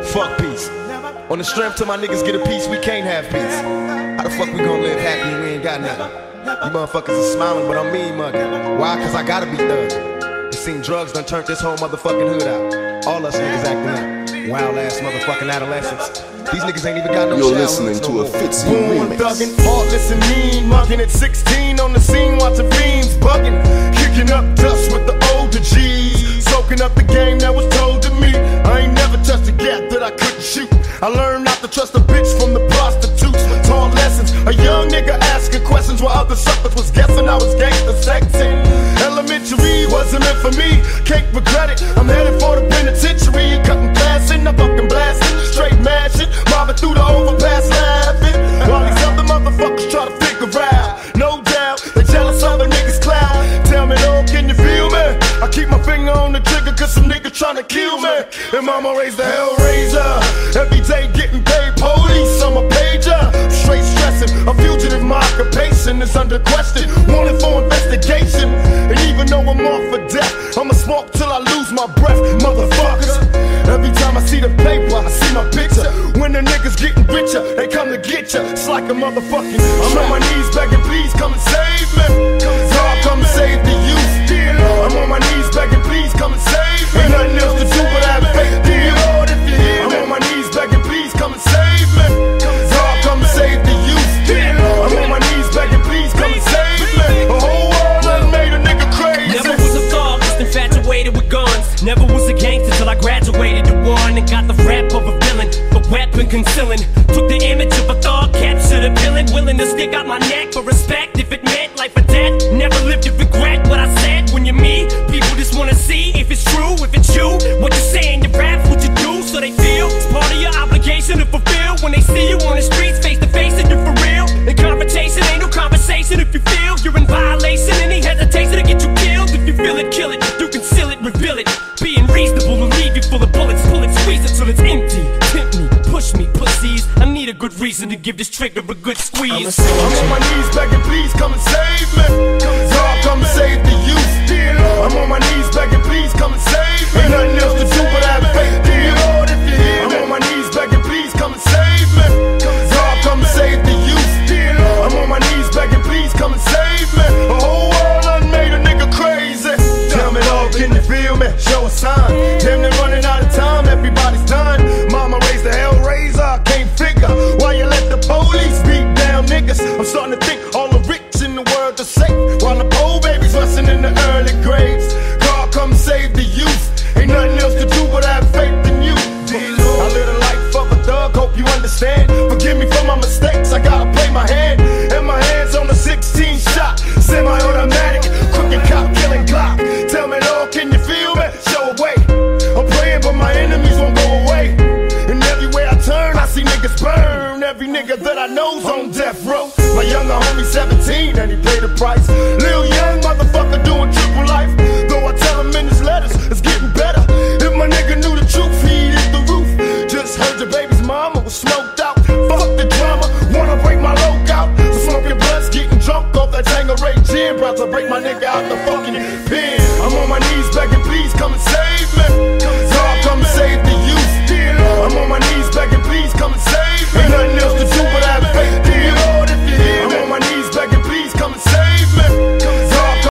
Fuck peace. On the strength till my niggas get a piece, we can't have peace. How the fuck we gon' live happy when we ain't got nothing? You motherfuckers are smiling, but I'm mean mugging. Why? Cause I gotta be thuggin'. It seem drugs done turned this whole motherfucking hood out. All us niggas acting up. Wild ass motherfucking adolescents. These niggas ain't even got no You're childhoods listening to no a more. Fitzy Born remix. thuggin', heartless and mean, mugging at 16 on the scene, watching fiends bugging, kicking up dust with the older G's, soaking up the game that was told to me. I ain't never touched a gap that I couldn't shoot. I learned not to trust a bitch from the prostitutes. Taught lessons, a young nigga asking questions while other suckers was guessing I was gangsta sexing. Elementary wasn't meant for me, can't regret it. I'm headed for the penitentiary and cutting passing. I'm fucking blasting, straight mashing, mobbing through the overpass laughing. While these other motherfuckers try to figure out, no doubt, they jealous of a nigga's clout. Tell me though, can you feel me? I keep my finger on the trigger cause some nigga tryna kill me. And mama raised the hellraiser, every day getting paid, police on my pager. Straight stressing, a fugitive, my occupation is under question, wanted for investigation. And even though I'm off for death, I'ma smoke till I lose my breath, motherfuckers. Every time I see the paper, I see my picture. When the niggas getting richer, they come to get ya. It's like a motherfucking I'm on my knees begging, please come and save me. God, come and save the youth. I'm on my knees begging, please come and save me. Ain't nothing else to do but have faith, dear Lord, if you hear me. I'm on my knees begging, please come and save me. God, come and save the youth. I'm on my knees begging, please come and save me. The whole world done made a nigga crazy. Never was a thug, just infatuated with guns. Never was a gangster till I graduated to one and got the rap of a villain, the weapon concealing. Took the image of a thug, captured a villain, willing to stick out my neck for respect if it meant life or death. Never lived to regret what I said. When you're me, people just wanna see if it's true, if it's you. What you say in your rap, what you do, so they feel it's part of your obligation to fulfill. When they see you on the streets, face to face, and you're for real. In confrontation, ain't no conversation if you feel you're in violation. Any hesitation to get you killed. If you feel it, kill it. You conceal it, reveal it. Being reasonable will leave you full of bullets. Pull it, squeeze it till it's empty. Tempt me, push me, pussies. I need a good reason to give this trigger a good squeeze. I'm on my knees begging, please come and save me. God, come and save the youth. I'm on my knees begging, please come and save me. Ain't nothing else to do but have faith, dear Lord, if you hear me. I'm on my knees begging, please come and save me. God, come and save the youth. I'm on my knees begging, please come and save me. The whole world done made a nigga crazy. Tell me though, can you feel me? Show a sign. Damn, they're running out of time, everybody's done. Mama raised the hellraiser, I can't figure why you let the police beat down niggas. I'm starting to think all the rich in the world are safe, while the poor babies rusting in the early graves. God, come save the youth. Ain't nothing else to do but have faith in you. I live the life of a thug, hope you understand. Forgive me for my mistakes, I gotta play my hand. And my hands on the 16 shot, semi-automatic, crooked cop killing Glock. Tell me though, can you feel me? Show a way. I'm praying but my enemies won't go away. And everywhere I turn, I see niggas burn. Every nigga that I know's on death row. My younger homie 17 and he paid the price. Lil young motherfucker doing